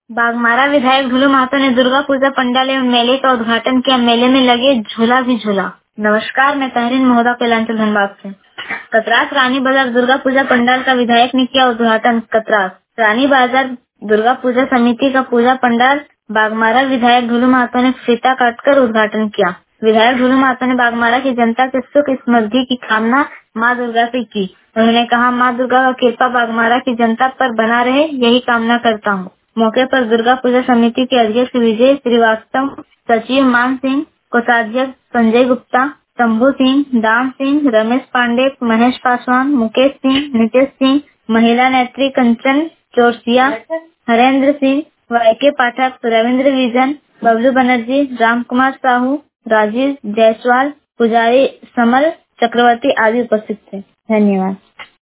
बागमारा विधायक ढुलू महतो ने दुर्गा पूजा पंडाल एवं मेले का उद्घाटन किया। मेले में लगे झूला भी झूला। नमस्कार, मैं तहरीन महोदा कैलांचल धनबाद से। कतरास रानी बाजार दुर्गा पूजा पंडाल का विधायक ने किया उद्घाटन। कतरास रानी बाजार दुर्गा पूजा समिति का पूजा पंडाल बागमारा विधायक ढुलू महतो ने फीता काटकर उद्घाटन किया। विधायक ढुलू महतो ने बागमारा की जनता के सुख समृद्धि की कामना माँ दुर्गा से की। उन्होंने कहा, माँ दुर्गा का कृपा बागमारा की जनता पर बना रहे, यही कामना करता हूँ। मौके पर दुर्गा पूजा समिति के अध्यक्ष विजय श्रीवास्तव, सचिव मान सिंह, कोषाध्यक्ष संजय गुप्ता, शंभू सिंह, दाम सिंह, रमेश पांडे, महेश पासवान, मुकेश सिंह, नितेश सिंह, महिला नेत्री कंचन चौरसिया, हरेंद्र सिंह, वाईके पाठक, रविंद्र विजन, बबलू बनर्जी, राम कुमार साहू, राजीव जायसवाल, पुजारी समल चक्रवर्ती आदि उपस्थित थे। धन्यवाद।